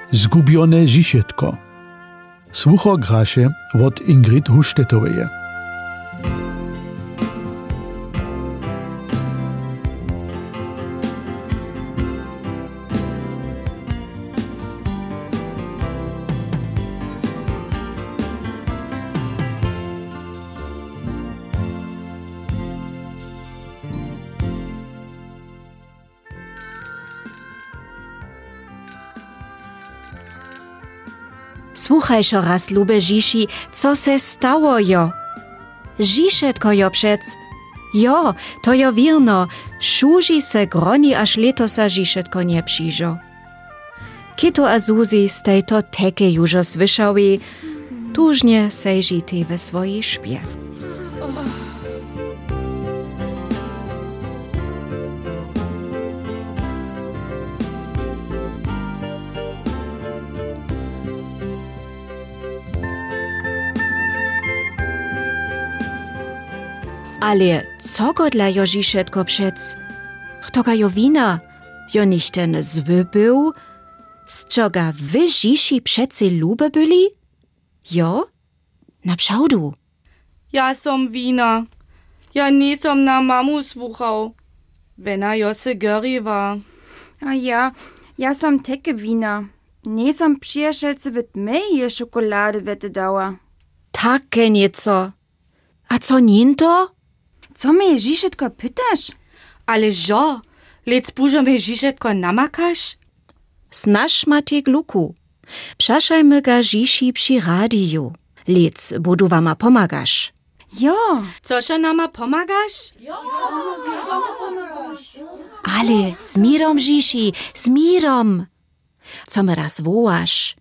Zgubione žišetko. Słucho graše od Ingrid Huštetoveje. Słuchaj šo raz, lube Žiši, co se stało jo? Žišetko jo přec. Jo, to jo wierno, šuži se groni, aż letosa Žišetko nie přižo. Kito a Zuzi z tejto teke južo słyšawi, tužnie sejžite we swojej špie. Ale co go dla jo Žišetko přec? Kto ga jo wina? Jo nicht ten zły był? Z czego wy Žiši přeci lube byli? Jo? Na pšaudu. Ja som wina. Ja nisom na mamu słuchał. Wena jo se göriwa. A ja som teke wina. Nie som przyjacielce wet meje szokolady wette dała. Takie nieco. A co ninto? Co mnie Žišetko pytasz? Ale žo, lec pužome Žišetko namakaš? Znaš Matej Gluku. Przaszajmy ga Žiši przy radiu. Lec budu wama pomagaš. Jo. Cože nama pomagaš? Ale z mirom Žiši, z mirom. Co my raz wołasz?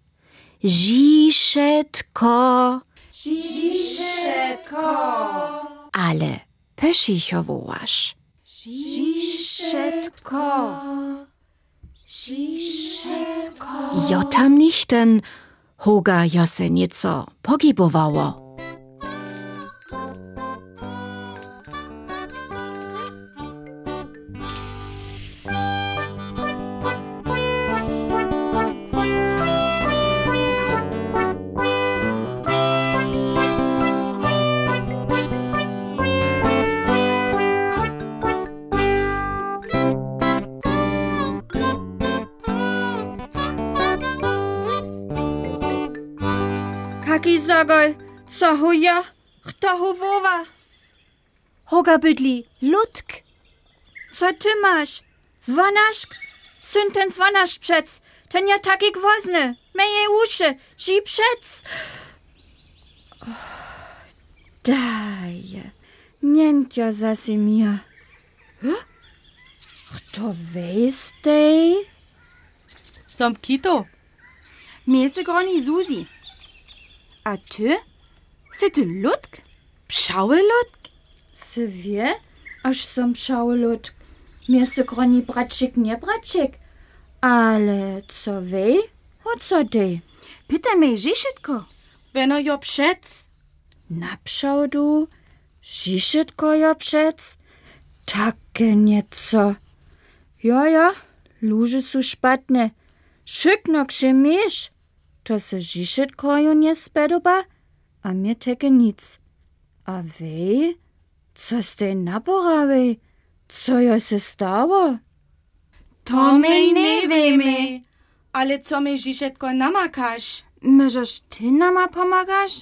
Žišetko. Žišetko. Ale Peszicho wołasz. Žišetko. Jo tam nichten, hoga jo se nieco pogibowało. Kaki zagoj, co hoja, kto howowa? Hoga bydli, Ludk. Co ty masz? Zwanaszk? Syn ten zwanasz przec, ten ja taki gwozny, meje uszy, ży przec. Daje, nientia zase mir. Kto weiss tej? Som Kito. Mir se groni Susi. A ty? Se ty Ludk? Pšałelotk? Se wie, aż som Ludk. Mir se groni braček, nie braček. Ale co wej? O co ty? Pyta mnie Žišetko. Wena jo přec? Na pšaudu? Žišetko jo přec? Takie nieco. Ja, luże su špatne. Šyknok się miesz. To se Žišetko jo nie spedoba, a mir teke nic. A wej? Co ste naporawej? Co jo se stało? To my nie wiemy. Ale co my Žišetko namakaš? Możesz ty nama pomagasz?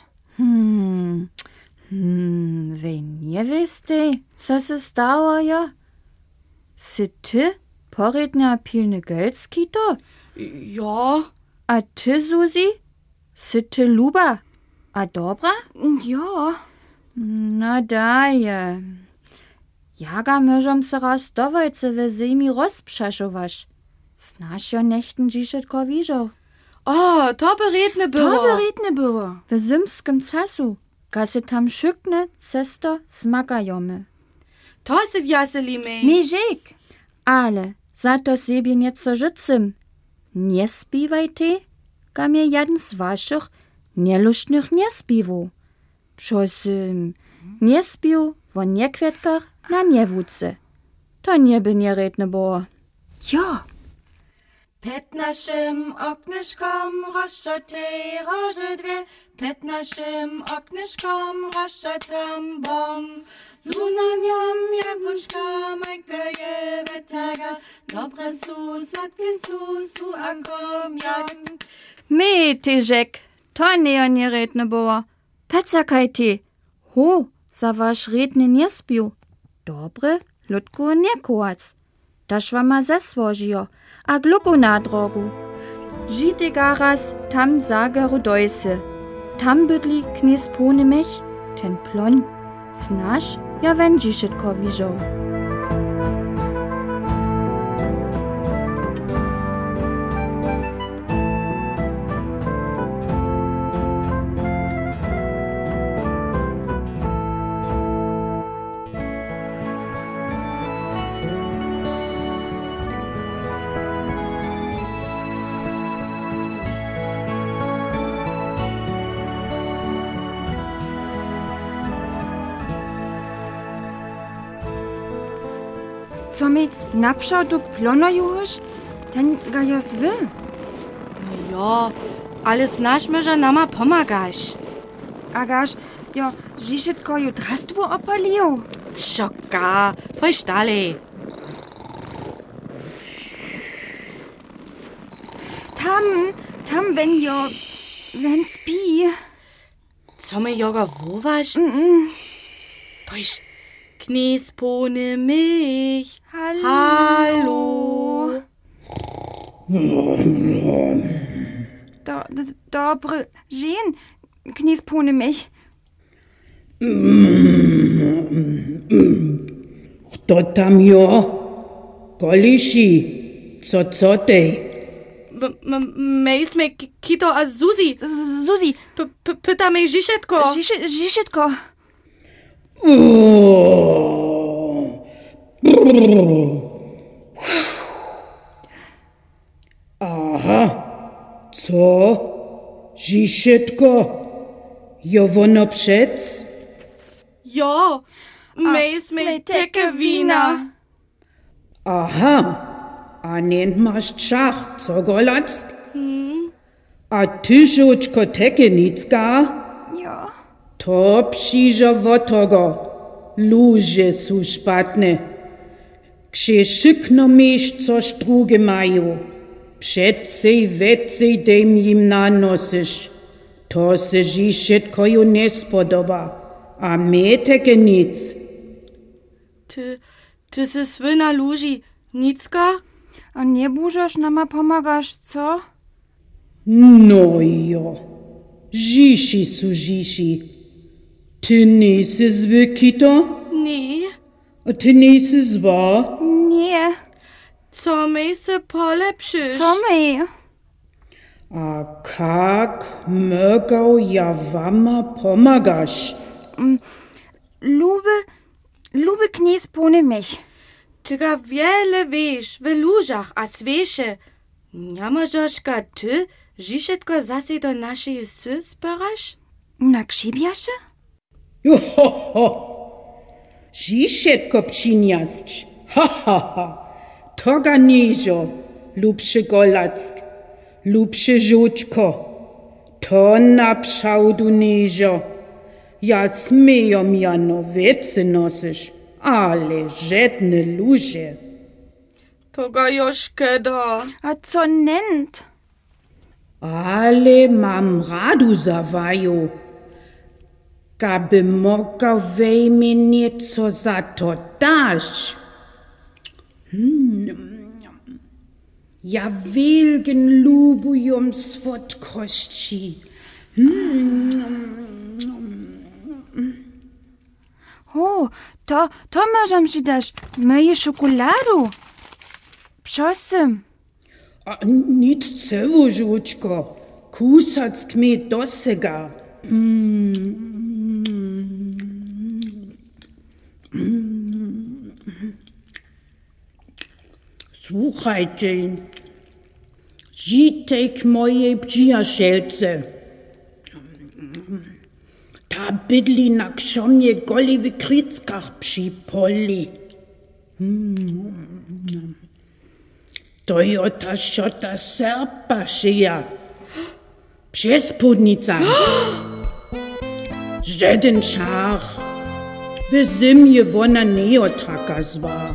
Wej nie wiesz ty, co se stało jo? Si ty poredna pilny Gölski to? Ja. A ty, Susi? Si ty luba? A dobra? Ja. No daje. Jaga możem se raz dowajce we zemi rozprzeszowasz. Znasz jo nechten Žišetko widział. O, to beredne było. W zimskim casu, ga se tam szykne cesto smagajomy. To se wjaselimy. Miejek. Ale za to sobie nieco życym. Nie spiewaj ty, ga mnie jeden z waszych nielusznych nie spiwu. Przos nie spił wo niekwiatkach na niewódce. To nie by nie redne było. Ja. Pet naszym oknyszkom rozszatej roże dwie, pet naszym oknyszkom rozszatam bom. Zunaniam jabłuszka, majka je wetaga, dobre su, słodkie su, a komiat. Me, Tyżek, to nie redne było. Pecakaj ty. Ho, za wasz redny nie spił. Dobre, ludku nie kołac. Dasz wama zesłożio, a gluku na drogu. Žite garas tam zageru dojse. Tam bydli knis pone mich, ten plon. Znasz, ja wędzi szybko wiżą. Co mi naprzód plono już, ten ga jo zwy. Jo, ale znasz my, że nama pomagasz. Agaż, jo, Žižitko ju drastwo opalił. Szoka, pójdź dalej. Tam, wenn spi. Co my jogo wołasz? Pójdź. Knies pone mich. Hallo. Dobry, żen, knies pone mich. Kto tam jo? Koliši, co tej? Mejsme Kito a Susi. Susi. Pyta mnie Žižetko. Žižitko. Aha, co? Žižetko? Jo wono przec? Jo, mejsme teke wina. Aha, a nennt masz czach, co golack? A ty żuczko teke nicka? Jo. To przyjrza wotogo, luże su szpatne. Ksie szykno mieć coś drugie mają. Przedcej, wecej dejm im nanosysz. To se Žižetko ju nie spodoba. A me teke nic. Ty se swy na luži, nicka? A nie bużasz nama pomagasz, co? No jo, Žiži su Žiži. Ty nisi zwy, Kito? Nee. A ty nisi zwa? Nie. Co mi se polepszysz? Co mi? A kak mogę ja wama pomagasz? Luby knies pone mich. Tyga wiele wiesz w lużach a swiesze. Nie możesz ty, Žižetko zase do naszej sy sperasz? Na krzybiasze? Johoho! Žižetko přinjasć. Ha. Toga nižo, lubszy golack, lubszy żuczko. To na pszałdu niżo. Ja smejom jano wecy nosysz, ale żadne luże. Toga już keda. A co nennt? Ale mam radu zawaju. Gaby mogał wejmie nieco za to dać. Ja wielgen lubuję słodkości. O, to możem ci dać moje szokoladu. Przosym. A nic cewu, żuczko. Kusac mi dosega. Słuchajcie, žitek mojej przyjacielce. Ta bydli na krzomie goli w Kryckach przy poli. To jo ta šota serpa šija. Přespodnica. Žeden čar. W zimie wona neo taka zwa.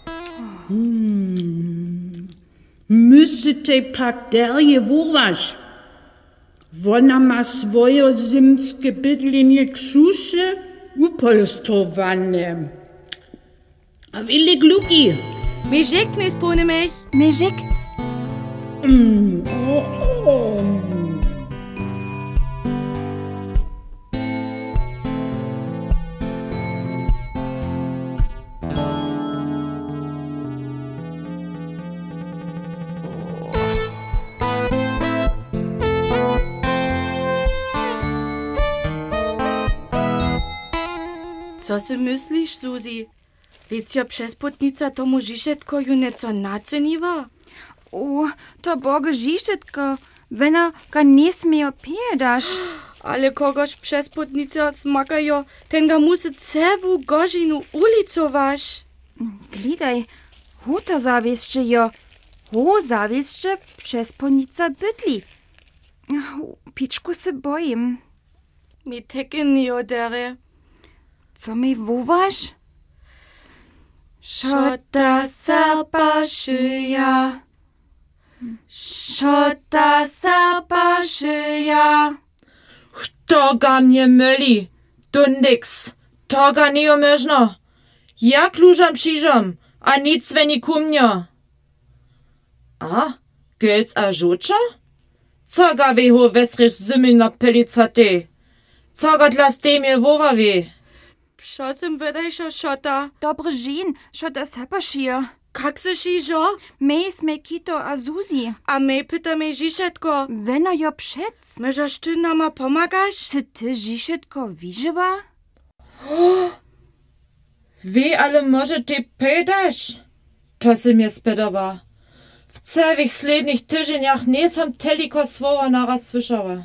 Müsste pak derje woraš. Wona ma swoje zimskie bydlinie krzusze upolstrowane. A wille gluki. Mijek nie spone mich. Mežik, Co si myślisz, Susi? Licja przesputnica tomu Žižetkoju nieco naczyniła? o, to Boge Žižetko, wenn ga nie smiejo pjedaš. Ale kogoż przesputnica smakajo, ten ga musi cewu godzinu ulicować. Glidaj, ho to zawieszcze jo, ho zawieszcze przez ponica bydli. Piczku se bojim. Mi teke nie odere. Co mi wołasz? Šota serpa šija. Šota serpa šija. To ga mnie myli. To nix. To ga nie można. Ja klużam przyjrzam, a nic we ni kumnio. A, geht's a żucza? Co ga weho wesrisch Simmel na pelicate? Co ga dla stemie wora we? Przosem wydajsza šota. Dobre žin, šo da sapašio. Kak se šižo? Mej sme kito a Susi. A my pytamy Žižetko. Wenn jo přec. Możesz ty nama pomagaš? Chce ty Žižetko vyživa? Wie ale może ty pedaš? To se mnie spodoba. W całych slednych tydzieniach nie sam teliko słowa naraz słyszała.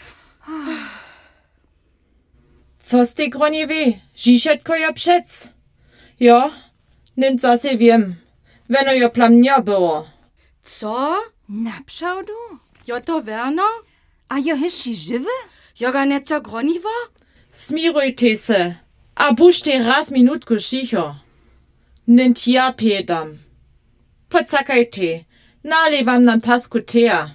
Co z tej groni wie? Žižetko jo přec. Jo, nin zase wiem. Wenn jo plamnia było. Co? Napšał du? Jo to verno? A jo hiši žive? Jo ga nieco groniwa? Smirujte se. A bušte raz minutku šicho. Nint ja pedam. Podsakajte. Nalej wam nam tasku tea.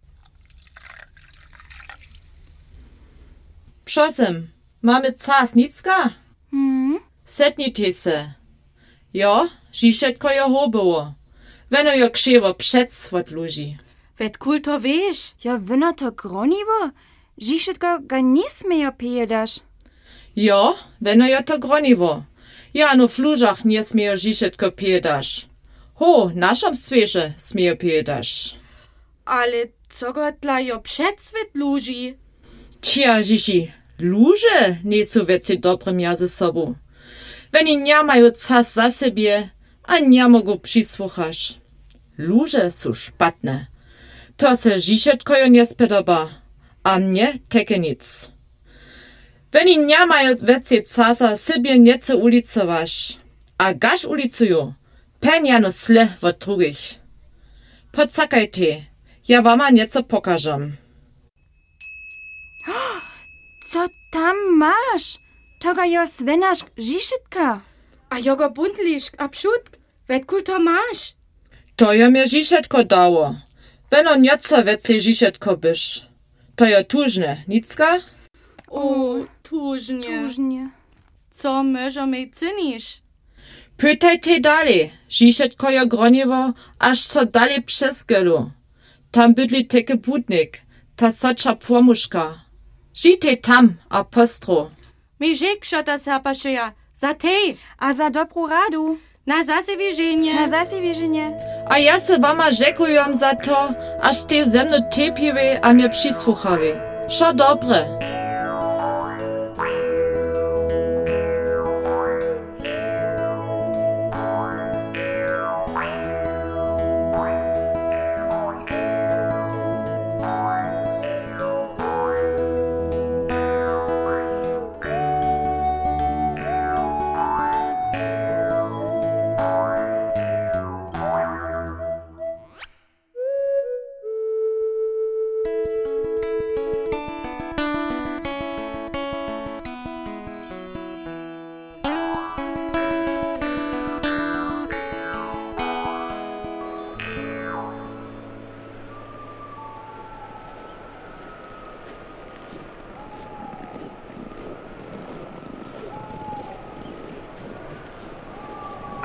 Przosem, mamy cas nicka? Setnite se. Jo, Žižetko jo hobowo. Weno jo krzewo przec odluži. Vet kul to wiesz? Jo winno to gronivo? Žižetko ga nie smiejo pjedaš. Jo, weno jo to groniwo. Ja no flużach nie smiejo Žižetko piedaš. Ho, naszom swieże smiejo piedaš. Ale co go dla jo przedswet luži? Tja, Žiži, luże nie są weci dobrym ja ze sobą. Wenn i nie mają czas za siebie, a nie mogą przysłuchać. Luże są szpatne. To se Žižetko jo nie spodoba, a mnie teke nic. Wenn i nie mają weci czasa siebie nieco ulicować, a gaż ulicują, penjano sle od drugich. Podsakajte, ja wama nieco pokażem. Co tam masz? To ga jo svenaš Žižetka. A jo go buntliš, a pšut? Vet kul to maš? To jo mnie Žižetko dało. Weno nieco weci Žižetko byś. To jo tużne, nicka? O, tužnie. Tužnie. Co możemy cynisz? Pytajte dalej. Žižetko jo groniwo, aż co dalej przez gelu. Tam bydli teke butnik, ta socza płomuszka. Žite tam, apostro. Mi žek šota serpa šija. Za tej. A za dobrú radu. Na zase wiedzenie. Na zase wierzenie. A ja se wama rzekujem za to, aż ste ze mną tepiły, a mnie przysłuchały. Szo dobre.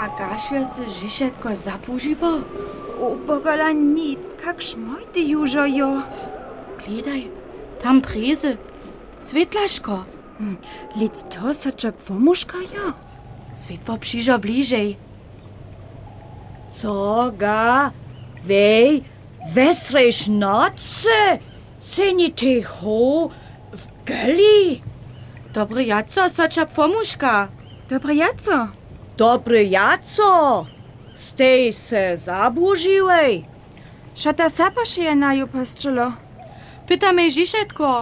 Gašio se žišetko zapuživo? Ubogola nic, kak šmojty južo jo. Gledaj, tam preze. Svetlaško. Lic to so čo pomuška jo. Svetlo přižo bližej. Co ga? Wej, wesrejsz nocy? Cenite ho w geli? Dobre jaco, soča pomuška. Dobre jaco. Dobre jaco? Stej se zabužiwej? Šata sapaše je na ju postčelo. Pytamy žišetko.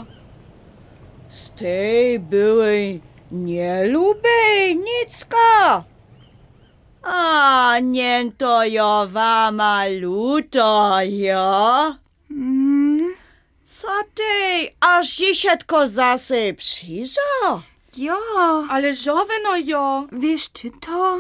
Stej byłej nielubej nicka. A nie to jo wama luto, jo? Co ty, aż dziesiątko zase przyjrzał? Jo, Ale żoweno jo. wiesz ty to?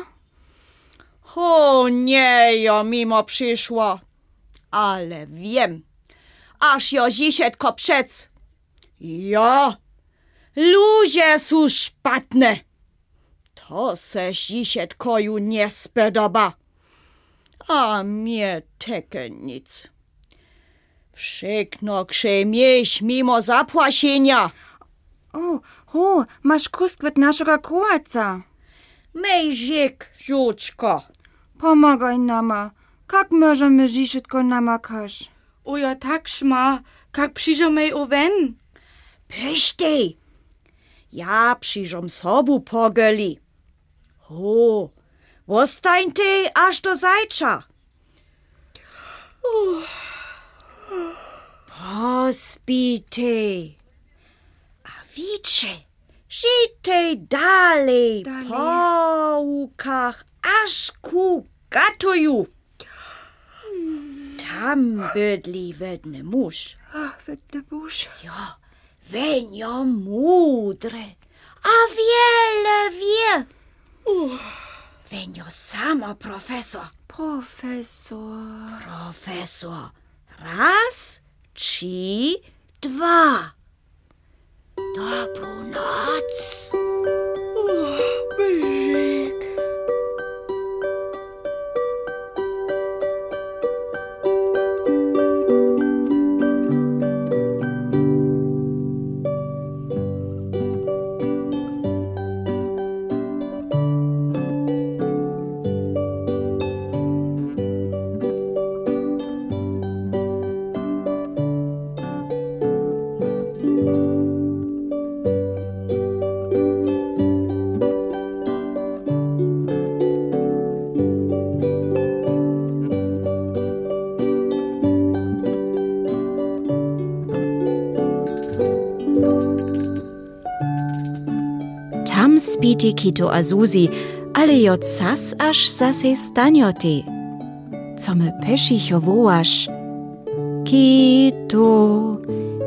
O nie, jo mimo przyszło. Ale wiem, aż jo dziesiątko przec. Jo, ludzie są szpatne. To se dziesiątkoju nie spodoba. A mnie teke nic. Wszystko krzemieś mimo zapłacenia. O, masz kuskwyt naszego kołaca. Mejzik, żuczko. Pomagaj nama. Kak możemy żyszitko namakasz? Ojo tak szma, kak přižo mej oven. Pyszty. Ja przyjrzom sobu pogeli. O, wostańty aż do zajcza. Pospite. A wicze, żyjte dalej po łukach aż ku gatuju. Tam bydli wedny mórz. Ach, wedny burz. Jo, wenio mudre, a wiele wie. Wenio sama profesor. Profesor. Raz, 3, 2. Dobrą noc. Brzeg. Tam spiti Kito a Susi, ale jo cas aż zase stanioty. Co my peszicho wołasz? Kito,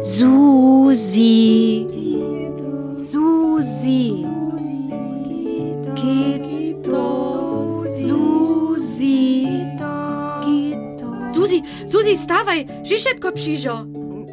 Susi, Susi, Kito, Susi, Kito. Susi, stawaj, žišetko přižo.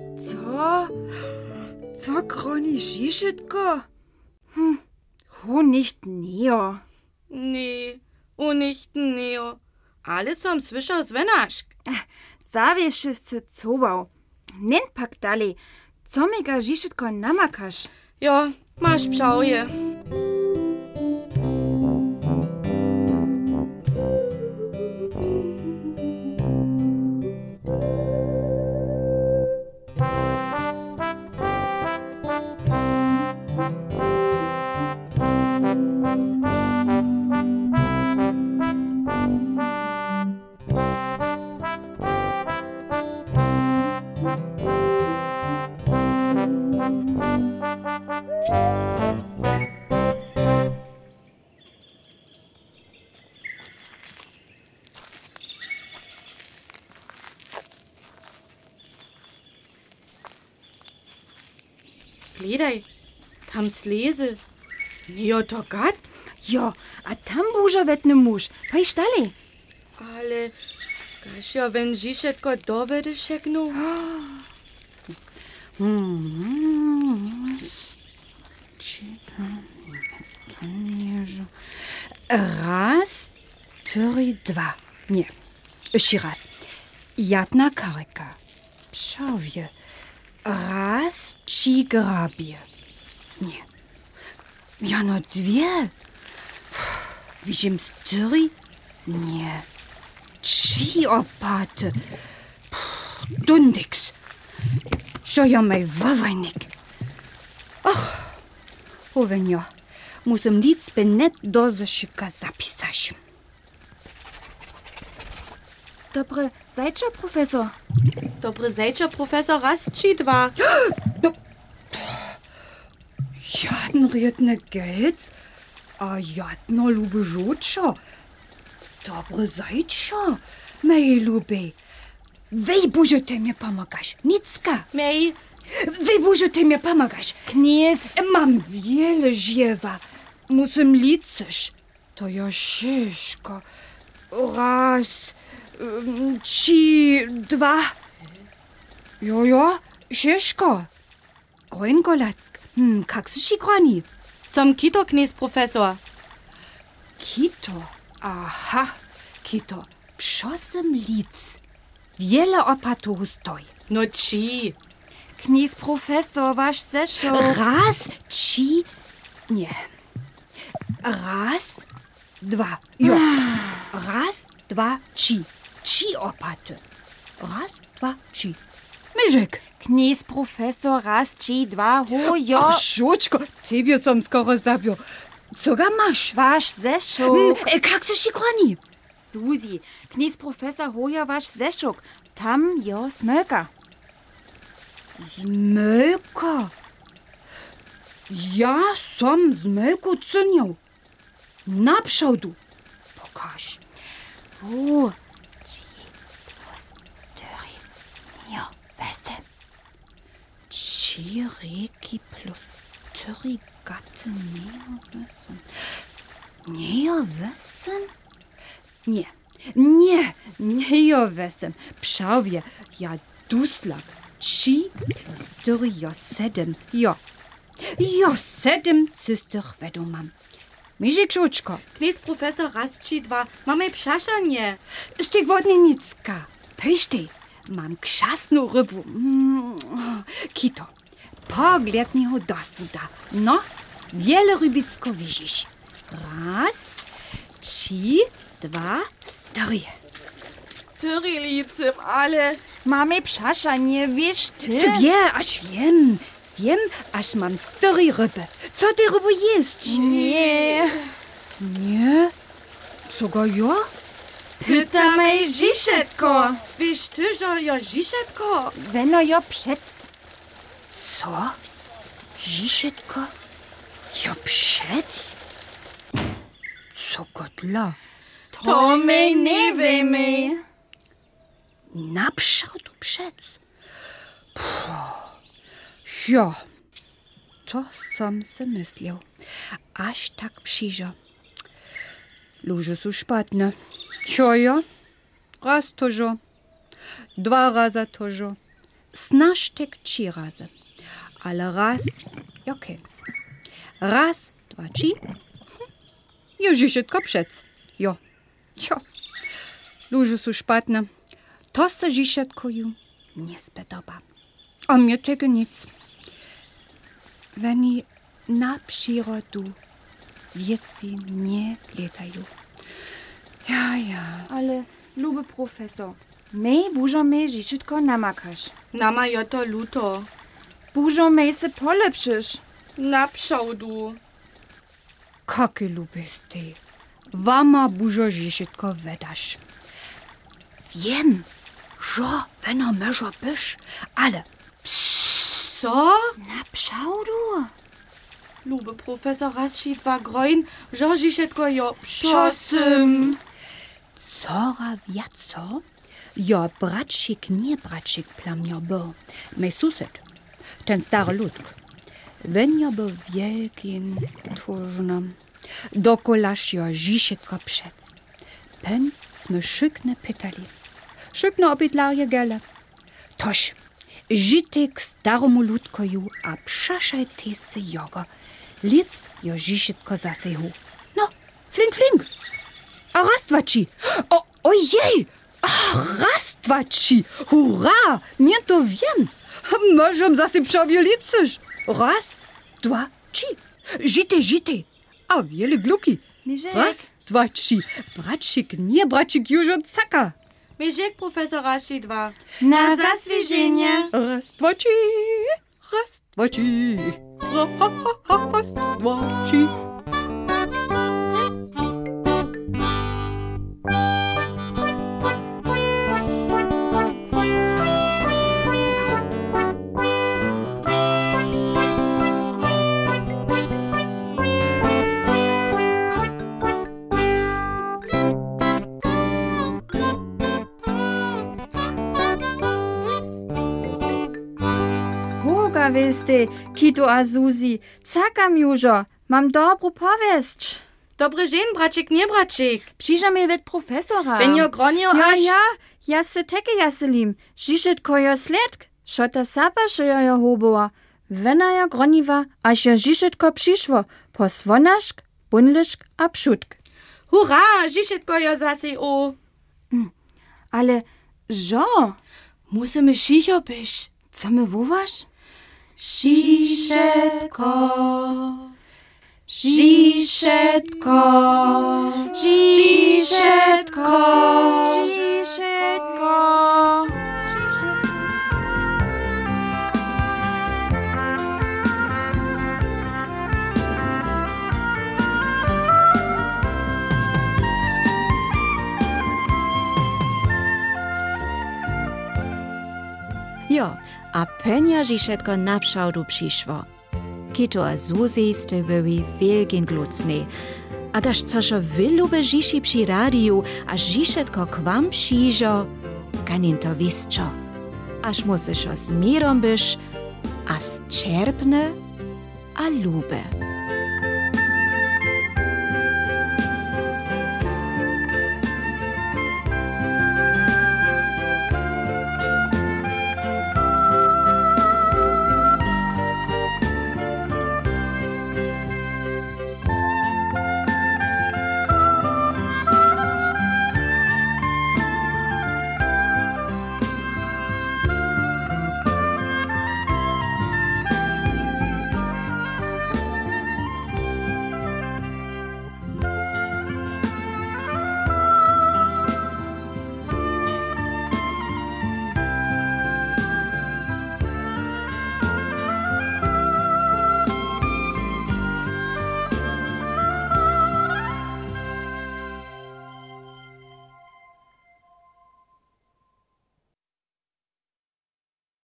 Co kroni żyszitko? Ho nicht neo. Nee, nicht neo. Ale som słyszał zvenašk. Zawiesz się cował. Nen pak dalej. Co mi ga żyszitko namakasz? Jo, masz pšauje. Gledaj, tam sleze. Jo, to gat. Jo, a tam buža vetny muž. Pajš dalej. Ale Gašio, wenn žišetko dovede šeknu. Raz, 2. Nie, jeszcze raz. Jedna karika. Pszowie. Raz ci grabie. Nie. Jano 2. Widzim 4. Nie. 3 opaty. Dundiks. Що я май вавайник? Ach, wenn ja, muss im Lied net do zeszyka zapisać. Dobre zajcze, profesor. Dobry zajče, profesor, raz či 2. Jadno riedne Geld, a jadno lube żuczo. Dobre zajcze, mej lubi. Wej bużete mnie pomagasz, nicka. Mej, Wy możecie mi pomagać. Knies, Mam wiele ziewa. Muszę liczyć. To ja ciężko. Raz, 3, 2. Jo, ciężko. Gröngolack. Jak się grani? som kito knies, profesor. Kito. Aha, kito. Przosem lic. Wiele opatów stoi. No 3. Knies, profesor, wasz zeszok. Raz, 3, nie. Raz, 2, jo. Raz, 2, 3. 3 opaty. Raz, 2, 3. Myżyk. Knies, profesor, raz, 3, 2, ho, jo. Ach, Szuczko, ciebie som skoro zabił. Co ga masz? Wasz zeszok. Jak się się grani? Susi, Knies, profesor, ho, jo, wasz zeszok. Tam, jo, smöka. Zmyka. Ja som zmyku cynił. Na przodu. Pokaż. O, 3 plus 4, jo, wese. 3 reki plus 4 gaty Neowesen? Nie jowesen. Pszawie, ja duslak. 3 plus 4, jo 7. Jo 7 cystych wedu mam. Myżyk Żuczko. Knies, profesor, raz či 2. Mamy przaszanie. Z tych wodnie nicka. Pyszty. Mam krzasną rybu. Kito. Pogled niego do suda. No, wiele rybicko widzisz. Raz, 3, 2, 4. 4 licem, ale... Mamy przaszanie, wiesz ty? Wie, aż wiem. Wiem, aż mam 4 ryby. Co ty rybu jeść? Nie. Nie? Co go ja? Pytamy Żiszetko. Wiesz ty, że ja Żiszetko? Weno jo przec. Co? Żiszetko? Ja przed? Co go dla? To my nie wiemy. Na przodu przed. Ja, to sam se myślał. Aż tak przyjrzał. Ludzie są szpatne. Ja, raz to jo. 2 razy to jo. Snaż tak 3 razy. Ale raz, ja kęs. Raz, 2, 3. Ja Żiszetko przed. Ja. Ludzie są szpatne. To se Żiszetko ju nie spodoba. A mnie tego nic. Wenn na przyrodu wieci nie letają. Ja. Ale, luby profesor, my bużamy życzytko namakasz. Nama jo to luto. Bużamy se polepszysz. Na przodu. Kake lubisz ty. Wama bużo Żiszetko wedasz. Wiem, że weno może byś, ale Co? Na przodu. Lube profesor, raz či 2 groin, że Żiszetko jo przosym. cora wiaco? Ja bratszik, nie bratszik plamio bo. Mej sused, ten stary ludk. Wenn ja bo wielkim tużnom, dokolaż ja Żiszetko przed. Pen sme szykne pytali. Szykne obydlarje gele. Toż, żytek staromu ludkoju, a przaszaj ty se jogo. Lic jo Żiszetko zasehu. No, flink. A raz, dwa, trzy. Ojej! Raz, dwa, trzy. Hurra! Nie to wiem. Możem zase przewieliczysz. Raz, dwa, trzy. Żyte. A wiele gluki. Raz, dwa, trzy. Bračik, nie bračik, już od saka. Mierzek profesor Rashi 2. Na zaswieżenie. Raz, dwa, trzy. Raz, dwa, trzy. Raz, dwa, trzy. Wieste, Kito a Susi, cakam jużo, mam dobru powieść. Dobry dzień, bračik, nie bračik. Przyjdziemy wet profesora. Wenn jo gronio aż... Ja se teke jaselim, žišetko jo sledk, šota sapaše jo hoboa. Vena jo groniva, až jo žišetko přišvo, po svonašk, bunlišk a pšutk. Hurra, Žižetko jo zase o. Ale, žo, Musimy sicher być. co my wołasz? Žižetko, Žišetko, Žižetko, Žišetko. Jo, a penja Žižetko na pšaudu přišło. Kito a Susi ste byli wielkin glucni. A daž cožo wylube Žiži przy radiu, a Žižetko k wam přižo, kanin to visčo. Aż musisz z mirom byś, a z czerpne a lube.